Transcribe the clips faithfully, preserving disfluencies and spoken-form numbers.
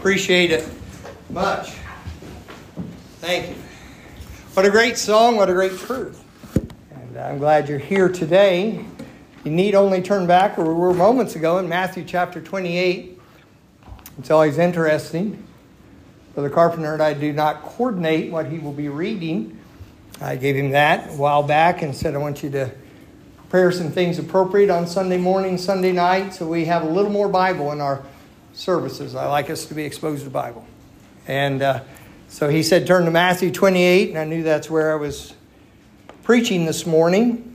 Appreciate it much. Thank you. What a great song, what a great truth. And I'm glad you're here today. You need only turn back where we were moments ago in Matthew chapter twenty-eight. It's always interesting. Brother Carpenter and I do not coordinate what he will be reading. I gave him that a while back and said I want you to prepare some things appropriate on Sunday morning, Sunday night, so we have a little more Bible in our services. I like us to be exposed to Bible. And uh, so he said turn to Matthew twenty-eight, and I knew that's where I was preaching this morning.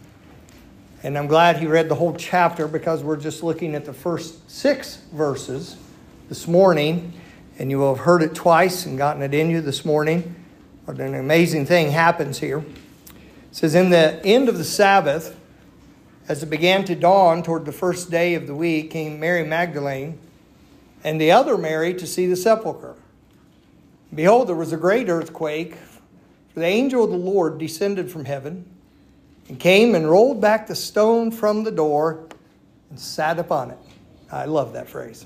And I'm glad he read the whole chapter because we're just looking at the first six verses this morning. And you will have heard it twice and gotten it in you this morning. But an amazing thing happens here. It says, in the end of the Sabbath, as it began to dawn toward the first day of the week, came Mary Magdalene and the other Mary to see the sepulchre. Behold, there was a great earthquake, for the angel of the Lord descended from heaven and came and rolled back the stone from the door and sat upon it. I love that phrase.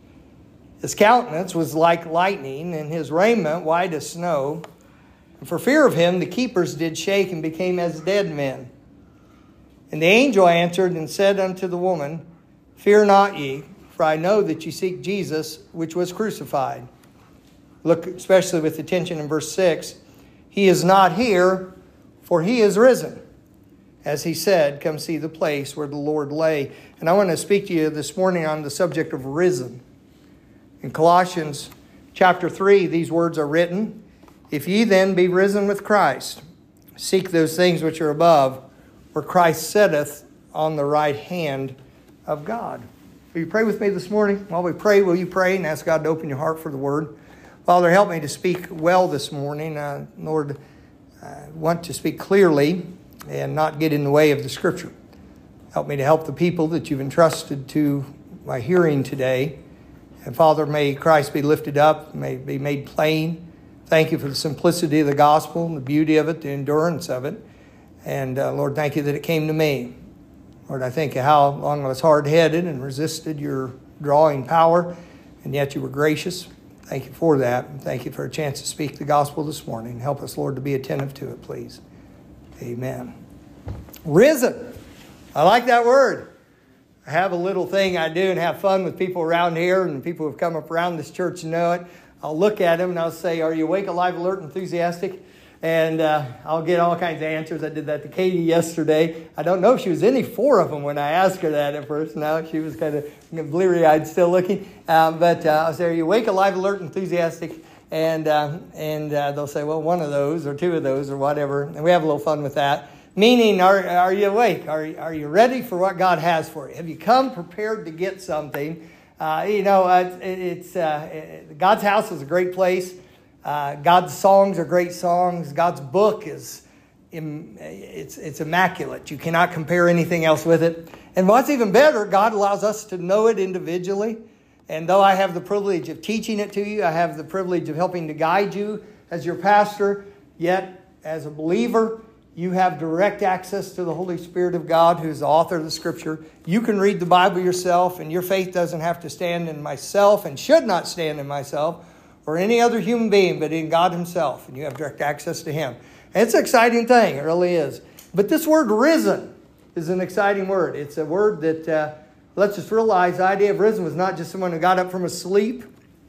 His countenance was like lightning, and his raiment white as snow. And for fear of him, the keepers did shake and became as dead men. And the angel answered and said unto the woman, Fear not ye, for I know that ye seek Jesus, which was crucified. Look especially with attention in verse six. He is not here, for he is risen. As he said, come see the place where the Lord lay. And I want to speak to you this morning on the subject of risen. In Colossians chapter three, these words are written, If ye then be risen with Christ, seek those things which are above, where Christ sitteth on the right hand of God. Will you pray with me this morning? While we pray, will you pray and ask God to open your heart for the word? Father, help me to speak well this morning. Uh, Lord, I want to speak clearly and not get in the way of the Scripture. Help me to help the people that you've entrusted to my hearing today. And Father, may Christ be lifted up, may be made plain. Thank you for the simplicity of the gospel and the beauty of it, the endurance of it. And uh, Lord, thank you that it came to me. Lord, I think of how long I was hard-headed and resisted your drawing power, and yet you were gracious. Thank you for that. And thank you for a chance to speak the gospel this morning. Help us, Lord, to be attentive to it, please. Amen. Risen. I like that word. I have a little thing I do and have fun with people around here, and people who have come up around this church know it. I'll look at them and I'll say, are you awake, alive, alert, enthusiastic? And uh, I'll get all kinds of answers. I did that to Katie yesterday. I don't know if she was any four of them when I asked her that at first. No, she was kind of bleary-eyed still looking. Um, but uh, I'll say, are you awake, alive, alert, enthusiastic? And, uh, and uh, they'll say, well, one of those or two of those or whatever. And we have a little fun with that. Meaning, are, are you awake? Are, are you ready for what God has for you? Have you come prepared to get something? Uh, you know, uh, it, it's uh, God's house is a great place. Uh, God's songs are great songs. God's book is im- it's it's immaculate. You cannot compare anything else with it. And what's even better, God allows us to know it individually. And though I have the privilege of teaching it to you, I have the privilege of helping to guide you as your pastor, yet as a believer, you have direct access to the Holy Spirit of God, who is the author of the Scripture. You can read the Bible yourself, and your faith doesn't have to stand in myself and should not stand in myself or any other human being, but in God himself. And you have direct access to him. And it's an exciting thing. It really is. But this word risen is an exciting word. It's a word that uh, lets us realize the idea of risen was not just someone who got up from a sleep.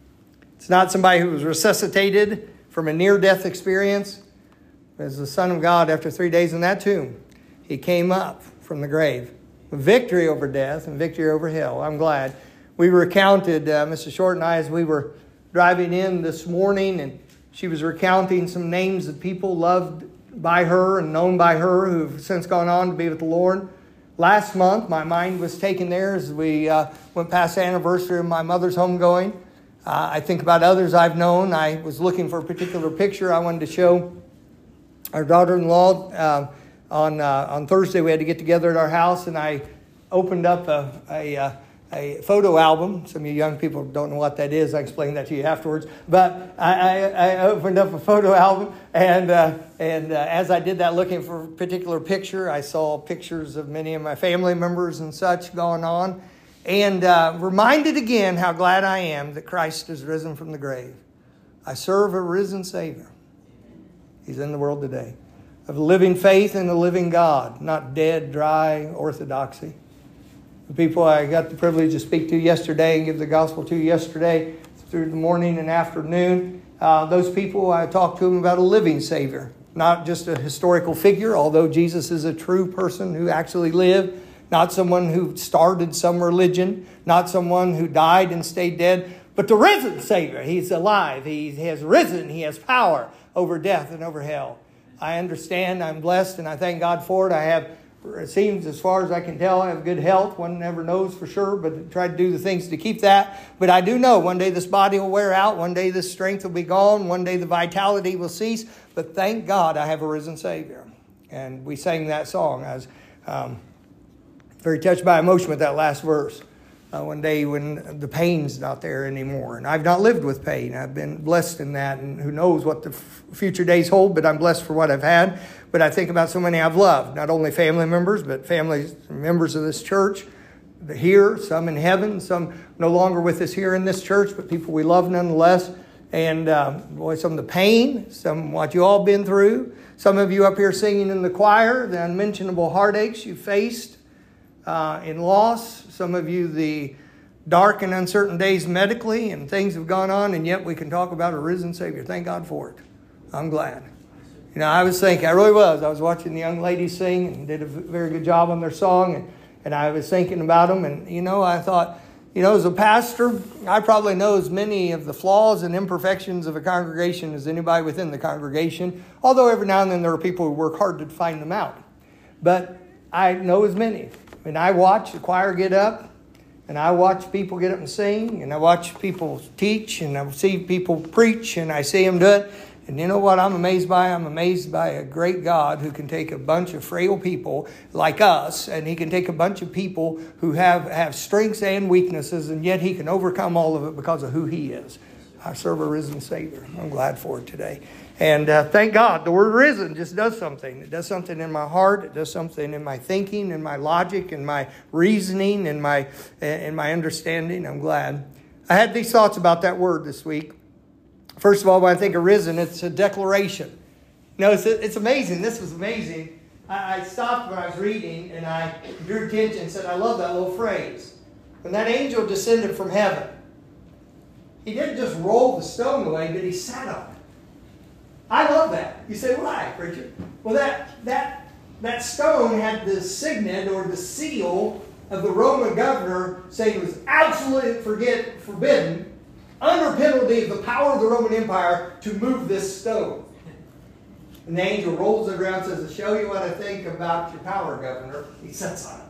It's not somebody who was resuscitated from a near-death experience. As the Son of God, after three days in that tomb, he came up from the grave with victory over death and victory over hell. I'm glad. We recounted, uh, Missus Short and I, as we were driving in this morning, and she was recounting some names of people loved by her and known by her who have since gone on to be with the Lord. Last month, my mind was taken there as we uh, went past the anniversary of my mother's homegoing. Uh, I think about others I've known. I was looking for a particular picture I wanted to show our daughter-in-law. Uh, on uh, on Thursday, we had to get together at our house, and I opened up a, a, a a photo album. Some of you young people don't know what that is. I explain that to you afterwards. But I, I, I opened up a photo album, and uh, and uh, as I did that, looking for a particular picture, I saw pictures of many of my family members and such going on. and uh, reminded again how glad I am that Christ is risen from the grave. I serve a risen Savior. He's in the world today. Of a living faith in a living God, not dead, dry orthodoxy. The people I got the privilege to speak to yesterday and give the gospel to yesterday through the morning and afternoon, uh, those people, I talked to them about a living Savior. Not just a historical figure, although Jesus is a true person who actually lived. Not someone who started some religion. Not someone who died and stayed dead. But the risen Savior. He's alive. He has risen. He has power over death and over hell. I understand. I'm blessed and I thank God for it. I have, it seems as far as I can tell, I have good health. One never knows for sure, but I try to do the things to keep that. But I do know one day this body will wear out. One day this strength will be gone. One day the vitality will cease. But thank God I have a risen Savior. And we sang that song. I was um, very touched by emotion with that last verse. Uh, one day when the pain's not there anymore. And I've not lived with pain. I've been blessed in that. And who knows what the f- future days hold, but I'm blessed for what I've had. But I think about so many I've loved. Not only family members, but families, members of this church here, some in heaven, some no longer with us here in this church, but people we love nonetheless. And uh, boy, some of the pain, some what you all been through. Some of you up here singing in the choir, the unmentionable heartaches you faced uh, in loss. Some of you the dark and uncertain days medically, and things have gone on, and yet we can talk about a risen Savior. Thank God for it. I'm glad. You know, I was thinking, I really was. I was watching the young ladies sing and did a very good job on their song, and, and I was thinking about them, and you know, I thought, you know, as a pastor, I probably know as many of the flaws and imperfections of a congregation as anybody within the congregation, although every now and then there are people who work hard to find them out. But I know as many. And I watch the choir get up, and I watch people get up and sing, and I watch people teach, and I see people preach, and I see them do it. And you know what I'm amazed by? I'm amazed by a great God who can take a bunch of frail people like us, and He can take a bunch of people who have, have strengths and weaknesses, and yet He can overcome all of it because of who He is. I serve a risen Savior. I'm glad for it today. And uh, thank God, the word risen just does something. It does something in my heart. It does something in my thinking, in my logic, in my reasoning, in my, in my understanding. I'm glad. I had these thoughts about that word this week. First of all, when I think of risen, it's a declaration. You know, it's, it's amazing. This was amazing. I, I stopped when I was reading, and I drew attention and said, I love that little phrase. When that angel descended from heaven, he didn't just roll the stone away, but he sat on it. I love that. You say, why, preacher? Well, that, that, that stone had the signet or the seal of the Roman governor saying it was absolutely forget, forbidden, under penalty of the power of the Roman Empire, to move this stone. And the angel rolls it around and says, to show you what I think about your power, governor, he sits on it.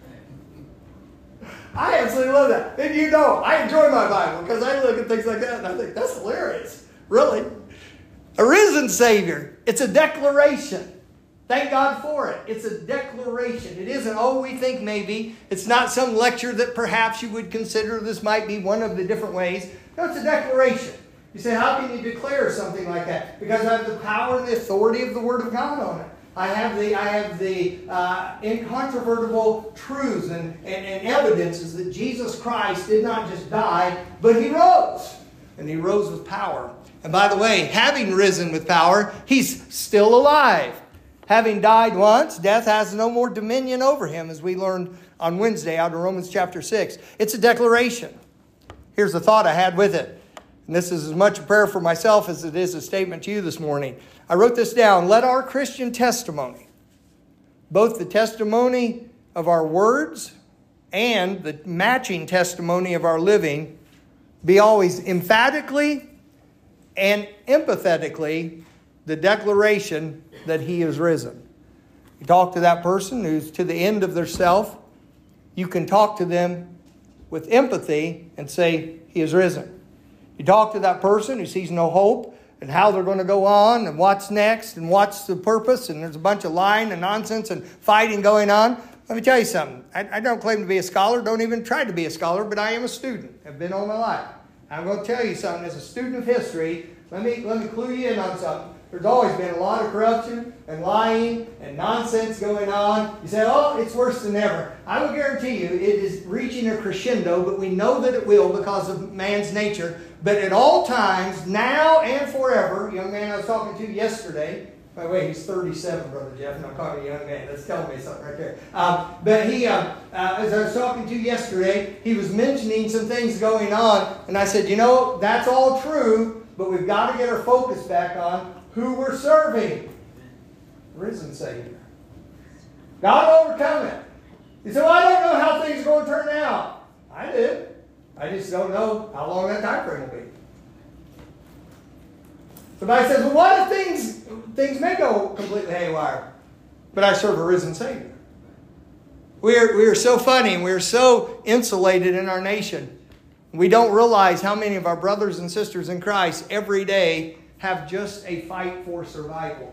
I absolutely love that. And you know, I enjoy my Bible because I look at things like that and I think, that's hilarious. Really. A risen Savior. It's a declaration. Thank God for it. It's a declaration. It isn't, oh, we think maybe. It's not some lecture that perhaps you would consider this might be one of the different ways. No, it's a declaration. You say, how can you declare something like that? Because I have the power and the authority of the Word of God on it. I have the, I have the uh, incontrovertible truths and, and, and evidences that Jesus Christ did not just die, but He rose. And He rose with power. And by the way, having risen with power, He's still alive. Having died once, death has no more dominion over Him, as we learned on Wednesday out of Romans chapter six. It's a declaration. Here's the thought I had with it. And this is as much a prayer for myself as it is a statement to you this morning. I wrote this down. Let our Christian testimony, both the testimony of our words and the matching testimony of our living, be always emphatically and empathetically the declaration that He is risen. You talk to that person who's to the end of their self, you can talk to them with empathy and say, He is risen. You talk to that person who sees no hope and how they're going to go on and what's next and what's the purpose, and there's a bunch of lying and nonsense and fighting going on. Let me tell you something. I, I don't claim to be a scholar, don't even try to be a scholar, but I am a student. I've been all my life. I'm going to tell you something. As a student of history, let me, let me clue you in on something. There's always been a lot of corruption and lying and nonsense going on. You say, oh, it's worse than ever. I will guarantee you it is reaching a crescendo, but we know that it will because of man's nature. But at all times, now and forever, young man I was talking to yesterday, by the way, he's thirty-seven, Brother Jeff, and I'm calling a young man. That's telling me something right there. Um, but he, uh, uh, as I was talking to yesterday, he was mentioning some things going on. And I said, you know, that's all true, but we've got to get our focus back on who we're serving. Risen Savior. God will overcome it. You say, well, I don't know how things are going to turn out. I do. I just don't know how long that time frame will be. Somebody says, well, what if things, things may go completely haywire? But I serve a risen Savior. We are, we are so funny and we are so insulated in our nation. We don't realize how many of our brothers and sisters in Christ every day have just a fight for survival.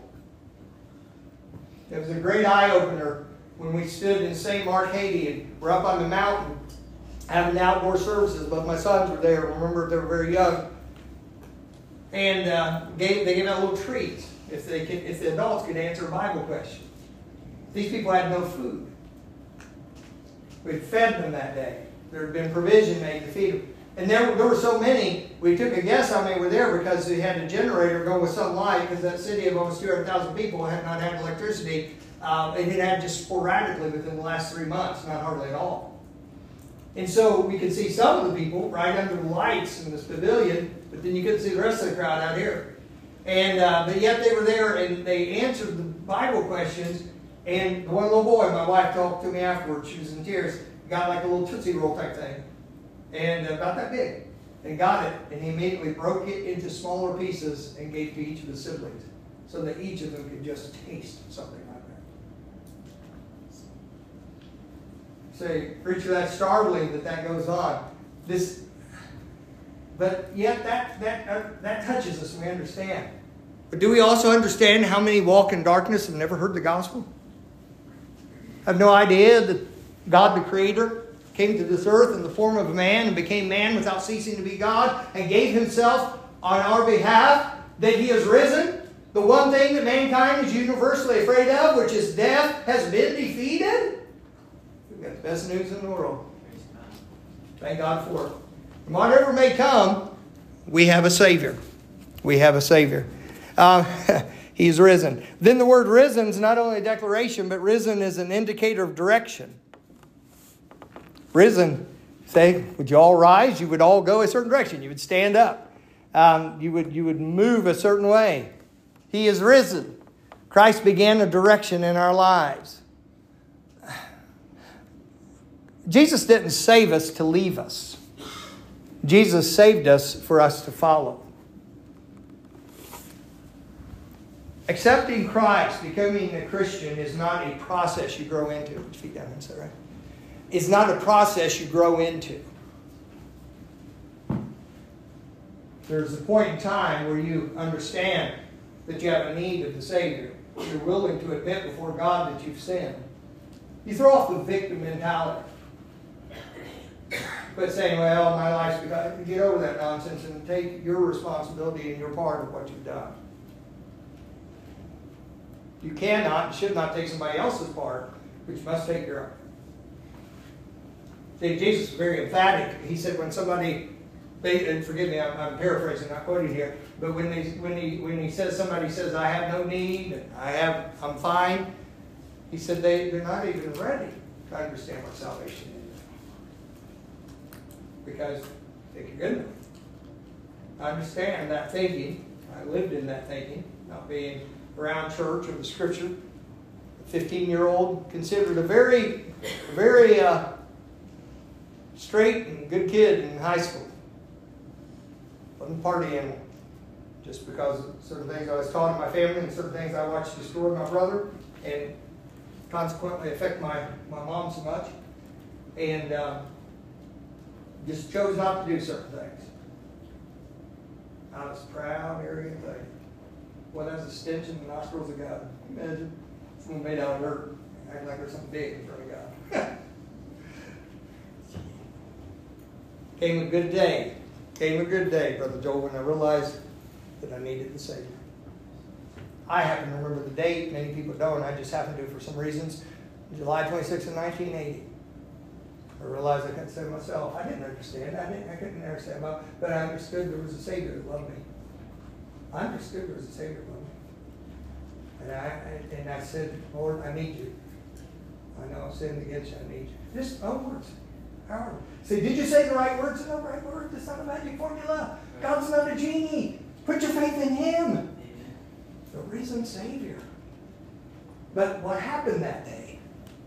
It was a great eye-opener when we stood in Saint Mark, Haiti, and we're up on the mountain having outdoor services. Both my sons were there. Remember, they were very young. And uh, gave, they gave out little treats if, they could, if the adults could answer a Bible question. These people had no food. We had fed them that day. There had been provision made to feed them. And there, there were so many, we took a guess how many were there because they had a generator going with some light because that city of almost two hundred thousand people had not had electricity. Uh, and it had just sporadically within the last three months, not hardly at all. And so we could see some of the people right under the lights in this pavilion, but then you couldn't see the rest of the crowd out here. And uh, but yet they were there and they answered the Bible questions. And one little boy, my wife talked to me afterwards, she was in tears, got like a little Tootsie Roll type thing. And about that big. And got it. And he immediately broke it into smaller pieces and gave to each of the siblings. So that each of them could just taste something like that. Say, preacher, that's startling that that goes on. This, but yet that, that, uh, that touches us and we understand. But do we also understand how many walk in darkness and never heard the gospel? Have no idea that God the Creator came to this earth in the form of a man and became man without ceasing to be God and gave himself on our behalf, that he is risen. The one thing that mankind is universally afraid of, which is death, has been defeated. We've got the best news in the world. Thank God for it. And whatever may come, we have a Savior. We have a Savior. Uh, he's risen. Then the word risen is not only a declaration, but risen is an indicator of direction. Risen, say, would you all rise? You would all go a certain direction. You would stand up. Um, you would you would move a certain way. He is risen. Christ began a direction in our lives. Jesus didn't save us to leave us. Jesus saved us for us to follow. Accepting Christ, becoming a Christian, is not a process you grow into. Put your feet down, is that right? It's not a process you grow into. There's a point in time where you understand that you have a need of the Savior. You're willing to admit before God that you've sinned. You throw off the victim mentality. But saying, well, my life's because get over that nonsense and take your responsibility and your part of what you've done. You cannot and should not take somebody else's part, but you must take your own. See, Jesus was very emphatic. He said when somebody, they, and forgive me, I'm, I'm paraphrasing, not quoting here, but when they, when he when he says somebody says, I have no need, I have, I'm fine, he said they, they're not even ready to understand what salvation is. Because they think you're good enough. I understand that thinking. I lived in that thinking, not being around church or the Scripture. A fifteen-year-old considered a very, very uh, straight and good kid in high school. Wasn't a party animal. Just because of certain things I was taught in my family and certain things I watched destroy my brother and consequently affect my, my mom so much. And uh, just chose not to do certain things. I was proud, arrogant thing. Well, that's a stench in the nostrils of God. Imagine someone made out of dirt, acting like there's something big in front of God. Came a good day. Came a good day, Brother Joel, when I realized that I needed the Savior. I happen to remember the date. Many people don't. I just happen to for some reasons. July twenty-sixth of nineteen eighty. I realized I couldn't save myself. I didn't understand. I didn't. I couldn't understand about. But I understood there was a Savior that loved me. I understood there was a Savior that loved me. And I and I said, Lord, I need you. I know I've sinned against you. I need you. Just oh words. However. Say, did you say the right words? No, right words. It's not a magic formula. God's not a genie. Put your faith in Him. The risen Savior. But what happened that day?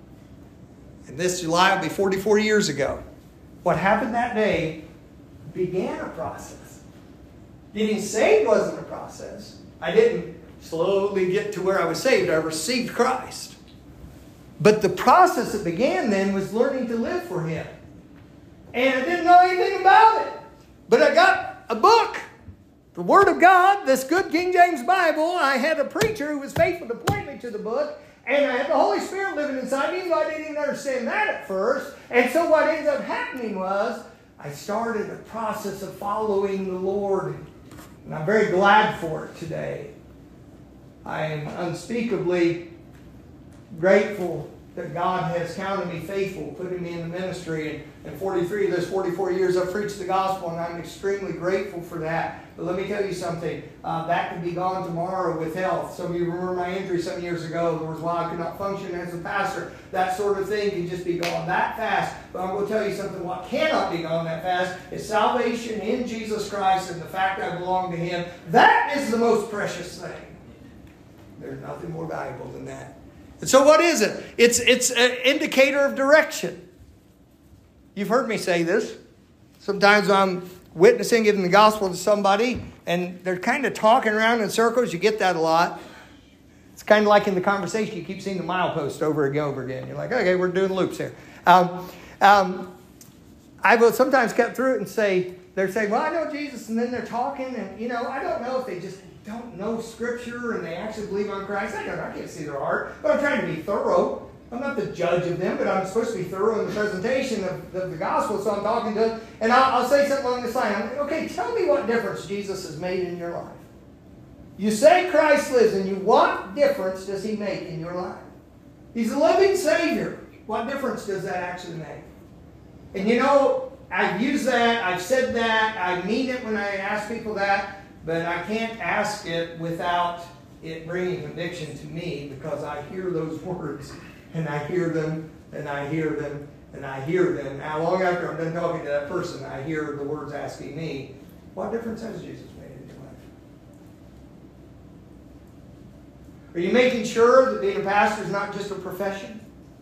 And this July will be forty-four years ago. What happened that day began a process. Getting saved wasn't a process. I didn't slowly get to where I was saved. I received Christ. But the process that began then was learning to live for Him. And I didn't know anything about it. But I got a book. The Word of God, this good King James Bible. I had a preacher who was faithful to point me to the book. And I had the Holy Spirit living inside me, even though I didn't even understand that at first. And so what ended up happening was, I started a process of following the Lord. And I'm very glad for it today. I am unspeakably grateful that God has counted me faithful, putting me in the ministry. And in forty-three of those forty-four years, I've preached the gospel, and I'm extremely grateful for that. But let me tell you something. Uh, that could be gone tomorrow with health. Some of you remember my injury some years ago. There was why I could not function as a pastor. That sort of thing can just be gone that fast. But I'm going to tell you something. What cannot be gone that fast is salvation in Jesus Christ and the fact I belong to Him. That is the most precious thing. There's nothing more valuable than that. And so what is it? It's, it's an indicator of direction. You've heard me say this. Sometimes I'm witnessing, giving the gospel to somebody, and they're kind of talking around in circles. You get that a lot. It's kind of like in the conversation, you keep seeing the milepost over and over again. You're like, okay, we're doing loops here. Um, um, I will sometimes cut through it and say, they're saying, well, I know Jesus, and then they're talking, and, you know, I don't know if they just don't know Scripture and they actually believe on Christ. I don't know. I can't see their heart. But I'm trying to be thorough. I'm not the judge of them, but I'm supposed to be thorough in the presentation of, of the gospel. So I'm talking to them. And I'll, I'll say something along this line. I'm like, okay, tell me what difference Jesus has made in your life. You say Christ lives in you. What difference does He make in your life? He's a living Savior. What difference does that actually make? And you know, I've used that. I've said that. I mean it when I ask people that. But I can't ask it without it bringing conviction to me, because I hear those words, and I hear them, and I hear them, and I hear them. Now, long after I'm done talking to that person, I hear the words asking me, what difference has Jesus made in your life? Are you making sure that being a pastor is not just a profession?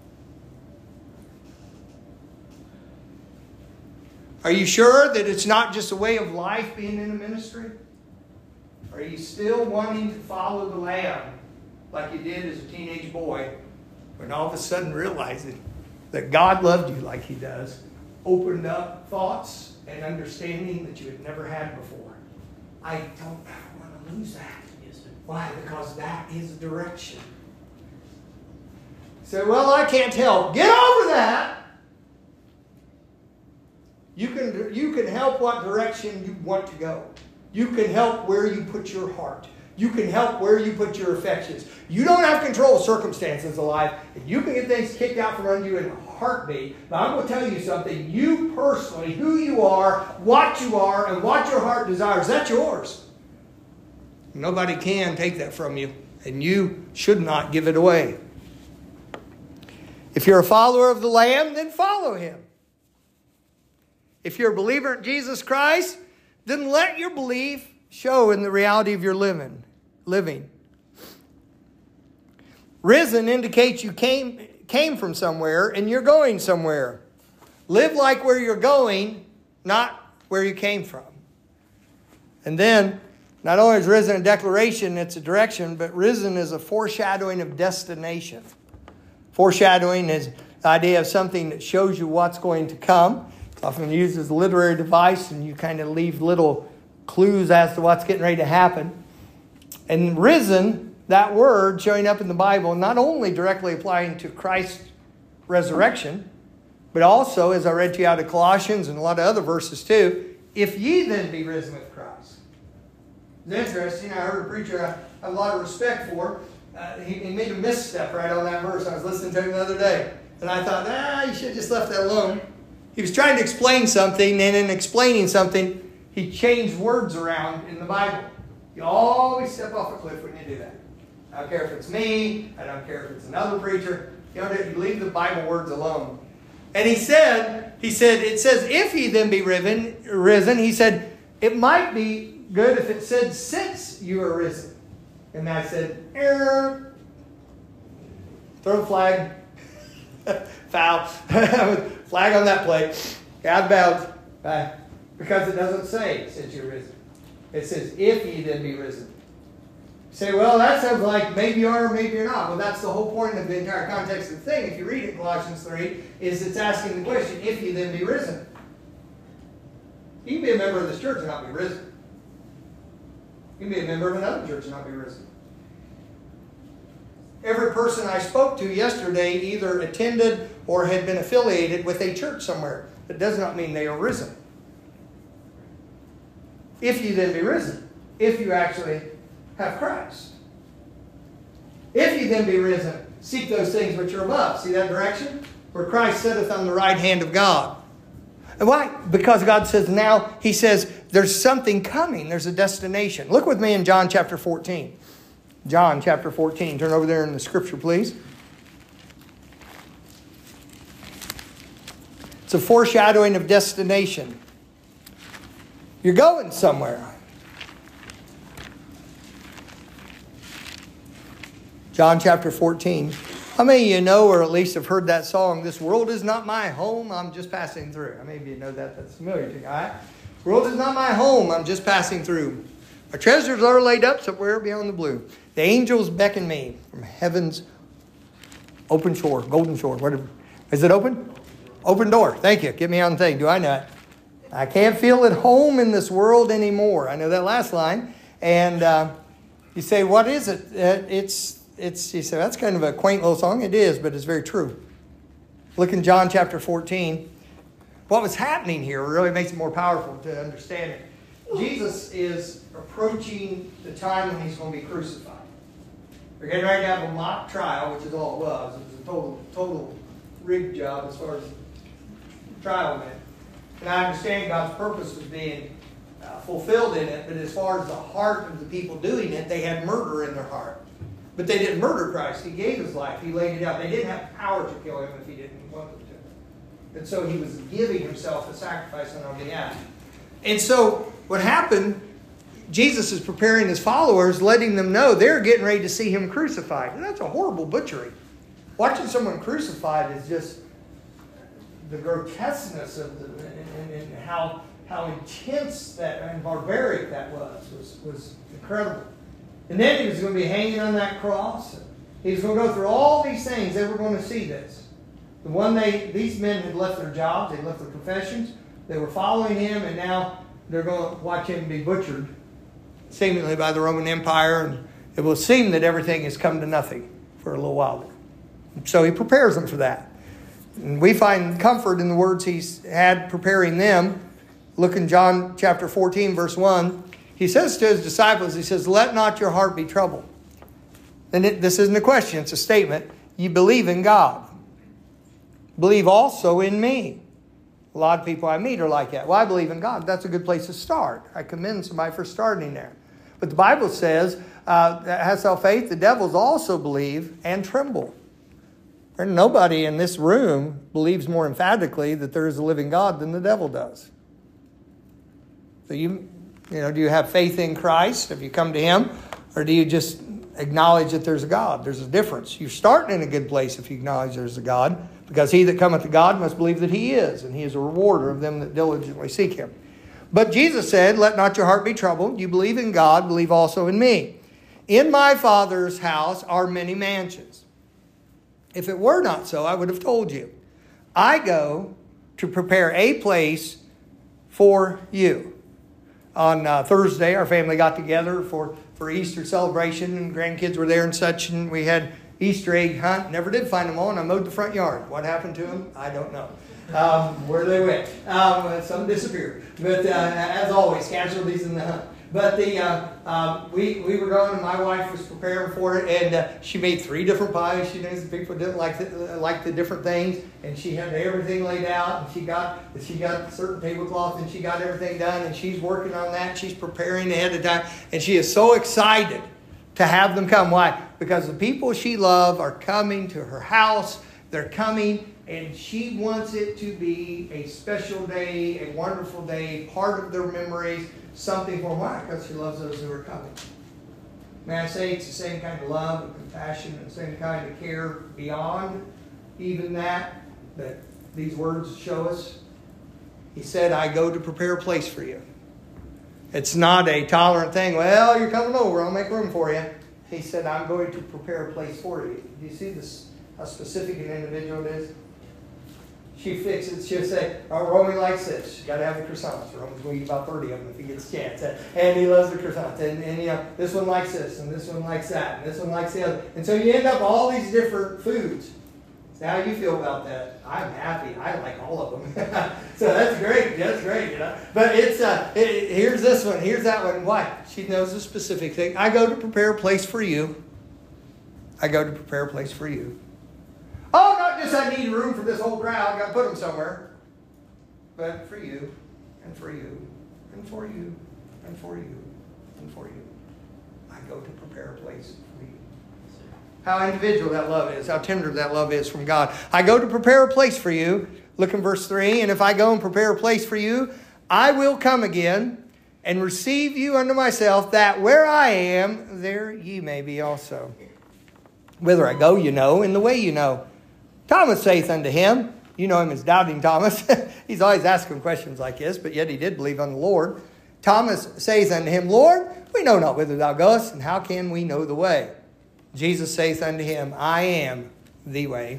Are you sure that it's not just a way of life being in a ministry? Are you still wanting to follow the Lamb like you did as a teenage boy, when all of a sudden realizing that God loved you like He does, opened up thoughts and understanding that you had never had before? I don't ever want to lose that. Why? Because that is direction. Say, well, I can't help. Get over that. You can, you can help what direction you want to go. You can help where you put your heart. You can help where you put your affections. You don't have control of circumstances of life. And you can get things kicked out from under you in a heartbeat. But I'm going to tell you something. You personally, who you are, what you are, and what your heart desires, that's yours. Nobody can take that from you. And you should not give it away. If you're a follower of the Lamb, then follow Him. If you're a believer in Jesus Christ, then let your belief show in the reality of your living. living. Risen indicates you came, came from somewhere and you're going somewhere. Live like where you're going, not where you came from. And then, not only is risen a declaration, it's a direction, but risen is a foreshadowing of destination. Foreshadowing is the idea of something that shows you what's going to come. It's often used as a literary device, and you kind of leave little clues as to what's getting ready to happen. And risen, that word showing up in the Bible, not only directly applying to Christ's resurrection, but also, as I read to you out of Colossians and a lot of other verses too, if ye then be risen with Christ. It's interesting. I heard a preacher I have a lot of respect for. Uh, he, he made a misstep right on that verse. I was listening to him the other day. And I thought, ah, you should have just left that alone. He was trying to explain something, and in explaining something, he changed words around in the Bible. You always step off a cliff when you do that. I don't care if it's me. I don't care if it's another preacher. You know, you leave the Bible words alone. And he said, he said, it says, if he then be risen, risen, he said, it might be good if it said, since you are risen. And I said, error. Throw the flag. Foul. Flag on that play. Out of bounds. Bye. Because it doesn't say, since you're risen. It says, if ye then be risen. You say, well, that sounds like maybe you are or maybe you're not. Well, that's the whole point of the entire context of the thing. If you read it, Colossians three, is it's asking the question, if ye then be risen. You can be a member of this church and not be risen. You can be a member of another church and not be risen. Every person I spoke to yesterday either attended or had been affiliated with a church somewhere. That does not mean they are risen. If you then be risen. If you actually have Christ. If you then be risen, seek those things which are above. See that direction? Where Christ sitteth on the right hand of God. And why? Because God says now, He says, there's something coming. There's a destination. Look with me in John chapter fourteen. John chapter fourteen. Turn over there in the scripture, please. It's a foreshadowing of destination. You're going somewhere. John chapter fourteen. How many of you know, or at least have heard that song, "This world is not my home, I'm just passing through"? How many of you know that? That's familiar to you, all right? "The world is not my home, I'm just passing through. My treasures are laid up somewhere beyond the blue. The angels beckon me from heaven's open shore, golden shore." Whatever. Is it open? Open door. Thank you. Get me on the thing. Do I know it? I can't feel at home in this world anymore. I know that last line. And uh, you say, what is it? Uh, it's, it's, you say, that's kind of a quaint little song. It is, but it's very true. Look in John chapter fourteen. What was happening here really makes it more powerful to understand it. Jesus is approaching the time when He's going to be crucified. We're getting ready to have a mock trial, which is all it was. It was a total, total rig job as far as trial went. And I understand God's purpose was being uh, fulfilled in it, but as far as the heart of the people doing it, they had murder in their heart. But they didn't murder Christ. He gave His life. He laid it out. They didn't have power to kill Him if He didn't want them to. And so He was giving Himself a sacrifice on our behalf. And so what happened, Jesus is preparing His followers, letting them know they're getting ready to see Him crucified. And that's a horrible butchery. Watching someone crucified is just the grotesqueness of the, and, and, and how how intense that and barbaric that was was was incredible. And then He was going to be hanging on that cross. He was going to go through all these things. They were going to see this. The one they these men had left their jobs, they left their professions, they were following Him, and now they're going to watch Him be butchered, seemingly by the Roman Empire, and it will seem that everything has come to nothing for a little while. So He prepares them for that. And we find comfort in the words He's had preparing them. Look in John chapter fourteen, verse one. He says to His disciples, He says, "Let not your heart be troubled." And it, this isn't a question, it's a statement. You believe in God. Believe also in me. A lot of people I meet are like that. Well, I believe in God. That's a good place to start. I commend somebody for starting there. But the Bible says, uh, "Hast thou faith? The devils also believe and tremble." And nobody in this room believes more emphatically that there is a living God than the devil does. So you, you know, do you have faith in Christ? Have you come to Him? Or do you just acknowledge that there's a God? There's a difference. You're starting in a good place if you acknowledge there's a God. Because he that cometh to God must believe that He is. And He is a rewarder of them that diligently seek Him. But Jesus said, "Let not your heart be troubled. You believe in God, believe also in me. In my Father's house are many mansions. If it were not so, I would have told you. I go to prepare a place for you." On uh, Thursday, our family got together for, for Easter celebration, and grandkids were there and such, and we had Easter egg hunt. Never did find them all, and I mowed the front yard. What happened to them? I don't know. Um, where they went. Um, some disappeared. But uh, as always, casualties in the hunt. But the uh, um, we we were going, and my wife was preparing for it, and uh, she made three different pies. She knows people didn't like the, like the different things, and she had everything laid out, and she got she got certain tablecloth, and she got everything done, and she's working on that. She's preparing ahead of time, and she is so excited to have them come. Why? Because the people she loves are coming to her house. They're coming, and she wants it to be a special day, a wonderful day, part of their memories. Something for why? Because she loves those who are coming. May I say it's the same kind of love and compassion and the same kind of care beyond even that that these words show us. He said, I go to prepare a place for you. It's not a tolerant thing. Well, you're coming over. I'll make room for you. He said, I'm going to prepare a place for you. Do you see this? How specific an individual it is? She fixes, she'll say, oh, Romy likes this. She's got to have the croissants. Romy's going to eat about thirty of them if he gets a chance. And he loves the croissants. And, and, you know, this one likes this, and this one likes that, and this one likes the other. And so you end up with all these different foods. So how do you feel about that? I'm happy. I like all of them. So that's great. That's great, you know. But it's, uh, it, here's this one. Here's that one. Why? She knows a specific thing. I go to prepare a place for you. I go to prepare a place for you. Oh, not just I need room for this whole crowd. Got to put them somewhere. But for you, and for you, and for you, and for you, and for you. I go to prepare a place for you. How individual that love is. How tender that love is from God. I go to prepare a place for you. Look in verse three. And if I go and prepare a place for you, I will come again and receive you unto myself, that where I am, there ye may be also. Whither I go, you know, and the way you know. Thomas saith unto him, you know him as Doubting Thomas. He's always asking questions like this, but yet he did believe on the Lord. Thomas saith unto him, Lord, we know not whither thou goest, and how can we know the way? Jesus saith unto him, I am the way,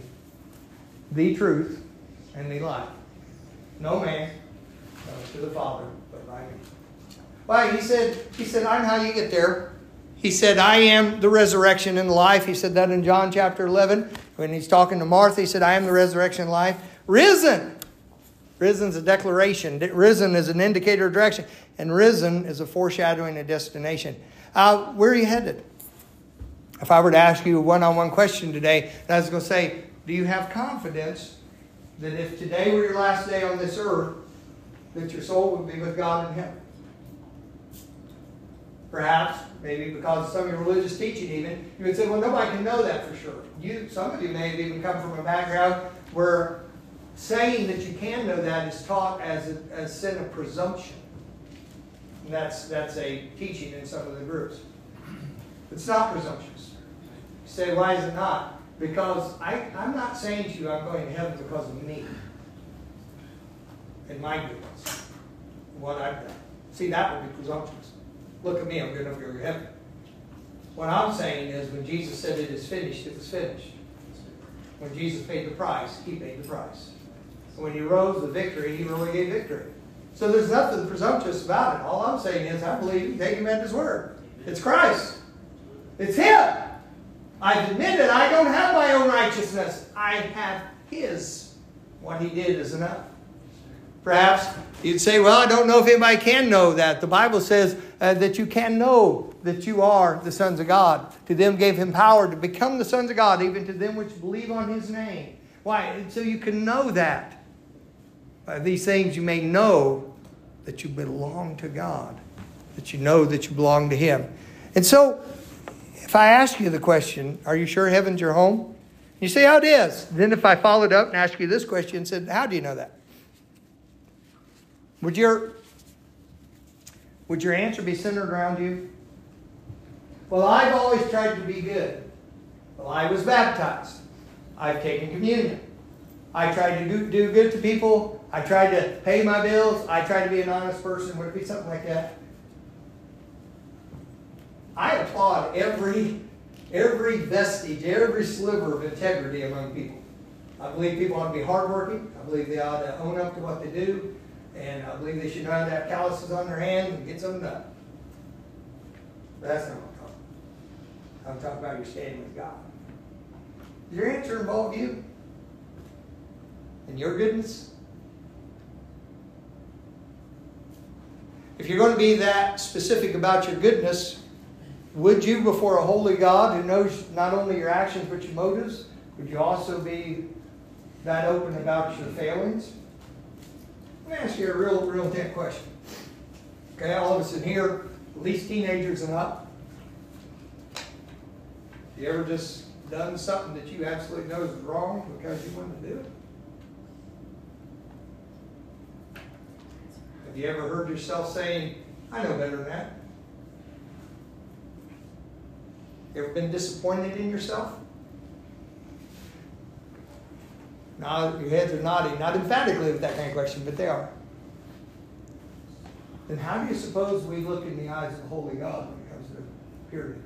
the truth, and the life. No man comes to the Father but by me. Well, he said, he said, I know how you get there. He said, I am the resurrection and the life. He said that in John chapter eleven. When he's talking to Martha, he said, I am the resurrection and life. Risen. Risen is a declaration. Risen is an indicator of direction. And risen is a foreshadowing of destination. Uh, where are you headed? If I were to ask you a one-on-one question today, I was going to say, do you have confidence that if today were your last day on this earth, that your soul would be with God in heaven? Perhaps, maybe because of some of your religious teaching even, you would say, well, nobody can know that for sure. You, some of you may have even come from a background where saying that you can know that is taught as a, as a sin of presumption. And that's, that's a teaching in some of the groups. It's not presumptuous. You say, why is it not? Because I, I'm not saying to you I'm going to heaven because of me and my goodness, what I've done. See, that would be presumptuous. Look at me, I'm good enough to go to heaven. What I'm saying is when Jesus said it is finished, it was finished. When Jesus paid the price, he paid the price. And when he rose the victory, he really gave victory. So there's nothing presumptuous about it. All I'm saying is I believe, take him at his word. It's Christ. It's him. I've admitted I don't have my own righteousness. I have his. What he did is enough. Perhaps you'd say, well, I don't know if anybody can know that. The Bible says uh, that you can know that you are the sons of God. To them gave him power to become the sons of God, even to them which believe on his name. Why? So you can know that. By these things you may know that you belong to God. That you know that you belong to him. And so, if I ask you the question, are you sure heaven's your home? You say, oh, it is. Then if I followed up and asked you this question and said, how do you know that? Would your, would your answer be centered around you? Well, I've always tried to be good. Well, I was baptized. I've taken communion. I tried to do, do good to people. I tried to pay my bills. I tried to be an honest person. Would it be something like that? I applaud every, every vestige, every sliver of integrity among people. I believe people ought to be hardworking. I believe they ought to own up to what they do. And I believe they should know how to have calluses on their hands and get something done. But that's not what I'm talking about. I'm talking about your standing with God. Does your answer involve you? And your goodness? If you're going to be that specific about your goodness, would you, before a holy God who knows not only your actions but your motives, would you also be that open about your failings? Let me ask you a real, real intent question. Okay, all of us in here, at least teenagers and up. You ever just done something that you absolutely know is wrong because you wanted to do it? Have you ever heard yourself saying, I know better than that? You ever been disappointed in yourself? Now, your heads are nodding, not emphatically with that kind of question, but they are. Then how do you suppose we look in the eyes of the holy God when it comes to purity?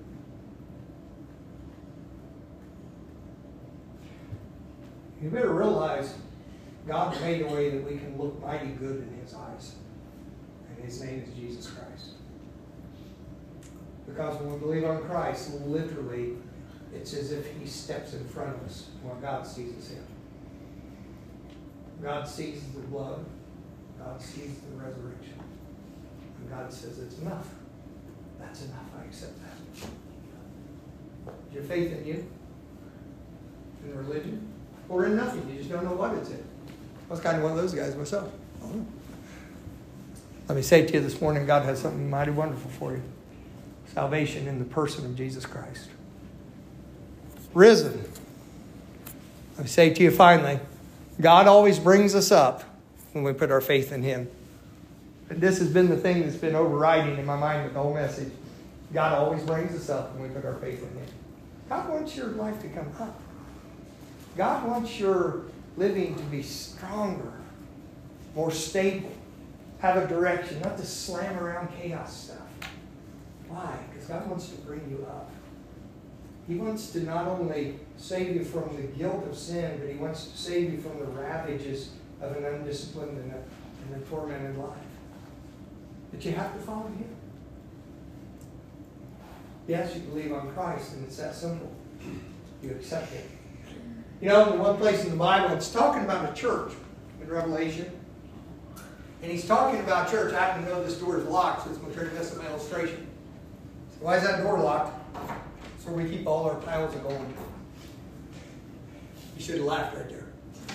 You better realize God made a way that we can look mighty good in His eyes. And His name is Jesus Christ. Because when we believe on Christ, literally, it's as if He steps in front of us while God sees us Him. God sees the blood. God sees the resurrection. And God says, it's enough. That's enough. I accept that. Is your faith in you? In religion? Or in nothing? You just don't know what it's in. I was kind of one of those guys myself. Oh. Let me say to you this morning, God has something mighty wonderful for you. Salvation in the person of Jesus Christ. Risen. Let me say to you finally, God always brings us up when we put our faith in Him. And this has been the thing that's been overriding in my mind with the whole message. God always brings us up when we put our faith in Him. God wants your life to come up. God wants your living to be stronger, more stable, have a direction, not to slam around chaos stuff. Why? Because God wants to bring you up. He wants to not only save you from the guilt of sin, but He wants to save you from the ravages of an undisciplined and a, and a tormented life. But you have to follow Him. Yes, you believe on Christ, and it's that simple. You accept Him. You know, in one place in the Bible, it's talking about a church in Revelation. And He's talking about church. I happen to know this door is locked, so it's going to try to mess up my illustration. So why is that door locked? So we keep all our piles of gold. You should have laughed right there.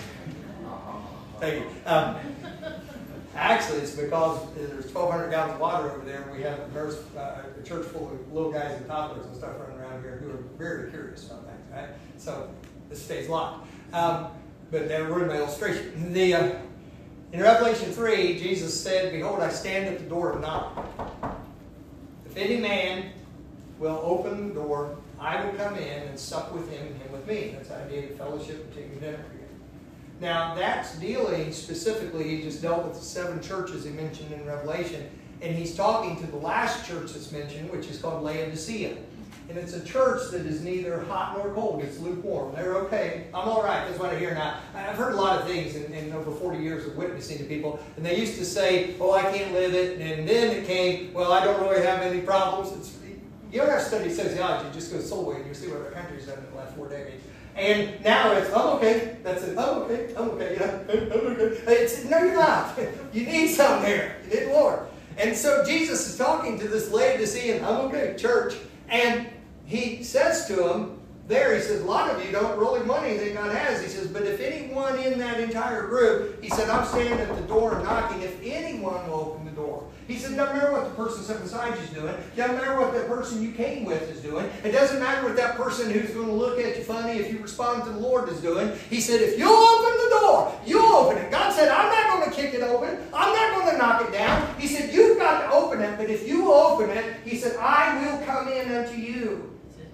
Thank you. Um, actually, it's because there's twelve hundred gallons of water over there, and we have a, nurse, uh, a church full of little guys and toddlers and stuff running around here who are very curious about things, right? So this stays locked. Um, but that ruined my illustration. The, uh, in Revelation three, Jesus said, behold, I stand at the door and knock. If any man will open the door, I will come in and sup with him and him with me. That's the idea of fellowship and taking dinner together. Now, that's dealing specifically, he just dealt with the seven churches he mentioned in Revelation, and he's talking to the last church that's mentioned, which is called Laodicea. And it's a church that is neither hot nor cold. It's lukewarm. They're okay. I'm all right. That's what I hear now. I've heard a lot of things in, in over forty years of witnessing to people. And they used to say, oh, I can't live it. And then it came, well, I don't really have any problems. It's, you don't have to study sociology. Just go soul way and you'll see what our country's done in the last four decades. And now it's, I'm okay. That's it. I'm okay. I'm okay. You know, I'm okay. It's, no, you're not. You need something here. You need the Lord. And so Jesus is talking to this Laodicean, I'm okay, church. And he says to them there, he says, a lot of you don't really want anything God has. He says, but if anyone in that entire group, he said, I'm standing at the door and knocking. If anyone will open the door. He said, it doesn't matter what the person sitting beside you is doing. It doesn't matter what that person you came with is doing. It doesn't matter what that person who's going to look at you funny if you respond to the Lord is doing. He said, if you'll open the door, you'll open it. God said, I'm not going to kick it open. I'm not going to knock it down. He said, you've got to open it, but if you will open it, he said, I will come in unto you.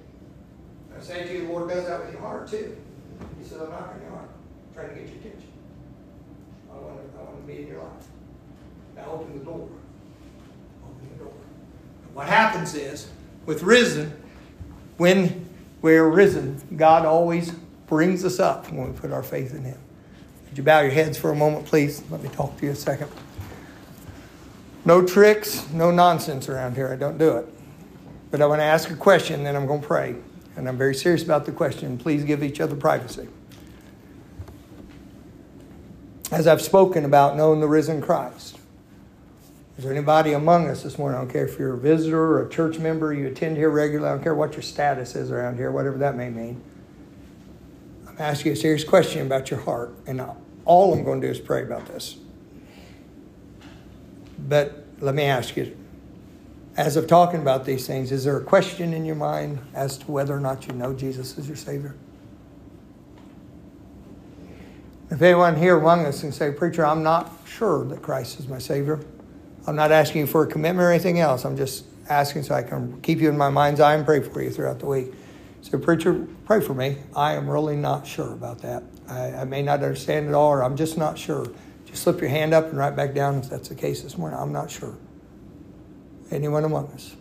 I say to you, the Lord does that with your heart too. He says, I'm knocking your heart, I'm trying to get your attention. I want to, I want to be in your life. Now open the door. Open the door. And what happens is, with risen, when we're risen, God always brings us up when we put our faith in Him. Would you bow your heads for a moment, please? Let me talk to you a second. No tricks, no nonsense around here. I don't do it. But I want to ask a question, then I'm going to pray. And I'm very serious about the question. Please give each other privacy. As I've spoken about knowing the risen Christ, Is there anybody among us this morning? I don't care if you're a visitor or a church member, you attend here regularly. I don't care what your status is around here, whatever that may mean. I'm asking you a serious question about your heart. And all I'm going to do is pray about this. But let me ask you, as of talking about these things, is there a question in your mind as to whether or not you know Jesus as your Savior? If anyone here among us can say, preacher, I'm not sure that Christ is my Savior. I'm not asking you for a commitment or anything else. I'm just asking so I can keep you in my mind's eye and pray for you throughout the week. So, preacher, pray for me. I am really not sure about that. I, I may not understand it all, or I'm just not sure. Just slip your hand up and write back down if that's the case this morning. I'm not sure. Anyone among us?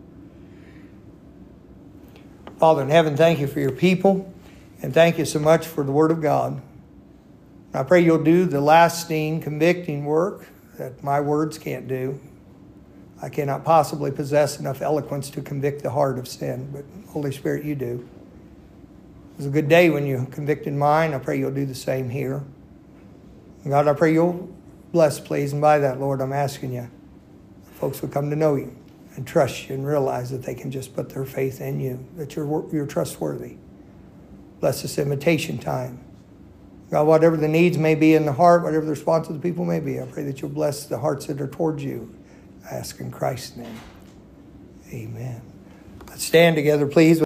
Father in heaven, thank you for your people, and thank you so much for the Word of God. I pray you'll do the lasting, convicting work that my words can't do. I cannot possibly possess enough eloquence to convict the heart of sin, but Holy Spirit, you do. It was a good day when you convicted mine. I pray you'll do the same here. God, I pray you'll bless, please, and by that, Lord, I'm asking you, folks will come to know you and trust you and realize that they can just put their faith in you, that you're, you're trustworthy. Bless this invitation time. God, whatever the needs may be in the heart, whatever the response of the people may be, I pray that you'll bless the hearts that are towards you. I ask in Christ's name. Amen. Let's stand together, please.